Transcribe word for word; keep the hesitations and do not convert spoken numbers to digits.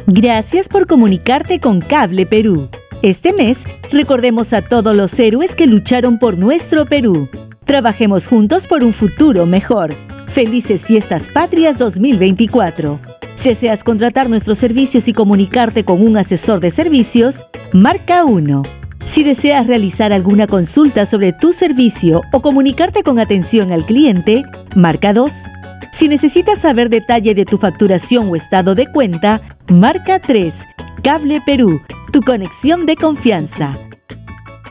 Gracias por comunicarte con Cable Perú. Este mes, recordemos a todos los héroes que lucharon por nuestro Perú. Trabajemos juntos por un futuro mejor. Felices Fiestas Patrias dos mil veinticuatro. Si deseas contratar nuestros servicios y comunicarte con un asesor de servicios, marca uno. Si deseas realizar alguna consulta sobre tu servicio o comunicarte con atención al cliente, marca dos. Si necesitas saber detalle de tu facturación o estado de cuenta, marca tres. Cable Perú, tu conexión de confianza.